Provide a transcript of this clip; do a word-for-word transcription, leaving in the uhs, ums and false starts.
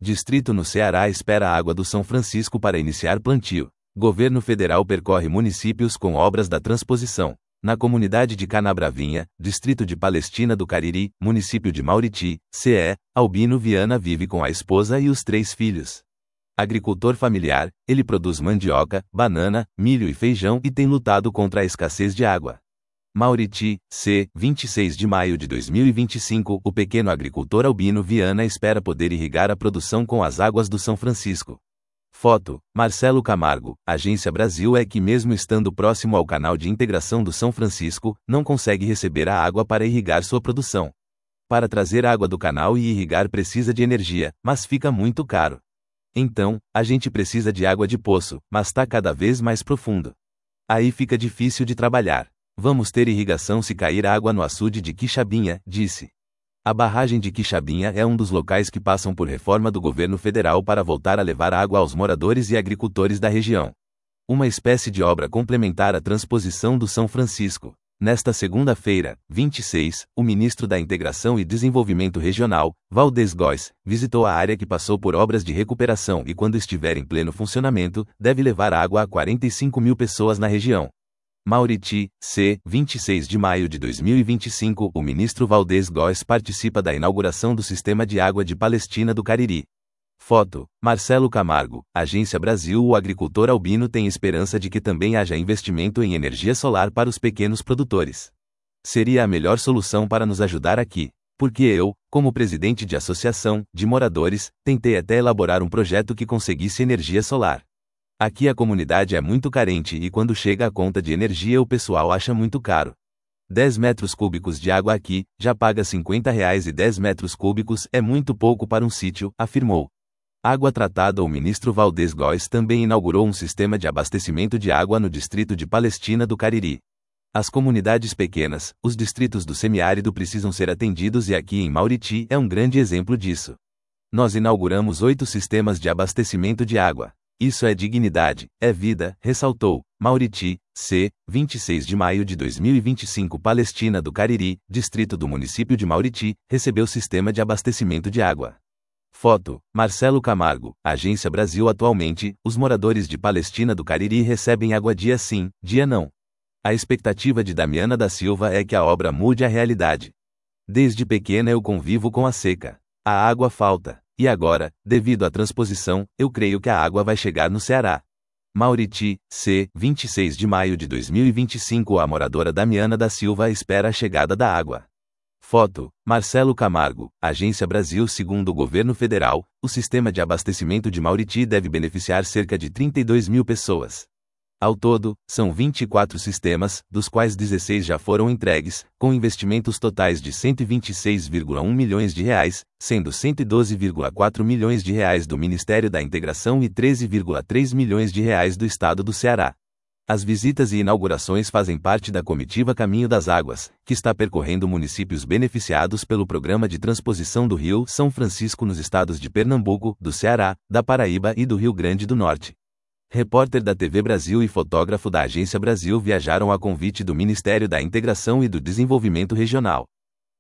Distrito no Ceará espera a água do São Francisco para iniciar plantio. Governo federal percorre municípios com obras da transposição. Na comunidade de Canabravinha, distrito de Palestina do Cariri, município de Mauriti, C E, Albino Viana vive com a esposa e os três filhos. Agricultor familiar, ele produz mandioca, banana, milho e feijão e tem lutado contra a escassez de água. Mauriti, C, vinte e seis de maio de dois mil e vinte e cinco, o pequeno agricultor Albino Viana espera poder irrigar a produção com as águas do São Francisco. Foto, Marcelo Camargo, Agência Brasil é que mesmo estando próximo ao canal de integração do São Francisco, não consegue receber a água para irrigar sua produção. Para trazer água do canal e irrigar precisa de energia, mas fica muito caro. Então, a gente precisa de água de poço, mas está cada vez mais profundo. Aí fica difícil de trabalhar. Vamos ter irrigação se cair água no açude de Quixabinha, disse. A barragem de Quixabinha é um dos locais que passam por reforma do governo federal para voltar a levar água aos moradores e agricultores da região. Uma espécie de obra complementar à transposição do São Francisco. Nesta segunda-feira, vinte e seis, o ministro da Integração e Desenvolvimento Regional, Valdez Góes, visitou a área que passou por obras de recuperação e quando estiver em pleno funcionamento, deve levar água a quarenta e cinco mil pessoas na região. Mauriti, C, vinte e seis de maio de dois mil e vinte e cinco, o ministro Valdez Góes participa da inauguração do Sistema de Água de Palestina do Cariri. Foto, Marcelo Camargo, Agência Brasil. O agricultor albino tem esperança de que também haja investimento em energia solar para os pequenos produtores. Seria a melhor solução para nos ajudar aqui, porque eu, como presidente de associação de moradores, tentei até elaborar um projeto que conseguisse energia solar. Aqui a comunidade é muito carente e quando chega a conta de energia o pessoal acha muito caro. dez metros cúbicos de água aqui, já paga cinquenta reais e dez metros cúbicos é muito pouco para um sítio, afirmou. Água tratada. O ministro Valdez Góes também inaugurou um sistema de abastecimento de água no distrito de Palestina do Cariri. As comunidades pequenas, os distritos do semiárido precisam ser atendidos e aqui em Mauriti é um grande exemplo disso. Nós inauguramos oito sistemas de abastecimento de água. Isso é dignidade, é vida, ressaltou. Mauriti, C, vinte e seis de maio de dois mil e vinte e cinco. Palestina do Cariri, distrito do município de Mauriti, recebeu sistema de abastecimento de água. Foto, Marcelo Camargo, Agência Brasil. Atualmente, os moradores de Palestina do Cariri recebem água dia sim, dia não. A expectativa de Damiana da Silva é que a obra mude a realidade. Desde pequena eu convivo com a seca. A água falta. E agora, devido à transposição, eu creio que a água vai chegar no Ceará. Mauriti, C, vinte e seis de maio de dois mil e vinte e cinco. A moradora Damiana da Silva espera a chegada da água. Foto, Marcelo Camargo, Agência Brasil. Segundo o governo federal, o sistema de abastecimento de Mauriti deve beneficiar cerca de trinta e dois mil pessoas. Ao todo, são vinte e quatro sistemas, dos quais dezesseis já foram entregues, com investimentos totais de cento e vinte e seis vírgula um milhões de reais, sendo cento e doze vírgula quatro milhões de reais do Ministério da Integração e treze vírgula três milhões de reais do Estado do Ceará. As visitas e inaugurações fazem parte da comitiva Caminho das Águas, que está percorrendo municípios beneficiados pelo Programa de Transposição do Rio São Francisco nos estados de Pernambuco, do Ceará, da Paraíba e do Rio Grande do Norte. Repórter da T V Brasil e fotógrafo da Agência Brasil viajaram a convite do Ministério da Integração e do Desenvolvimento Regional.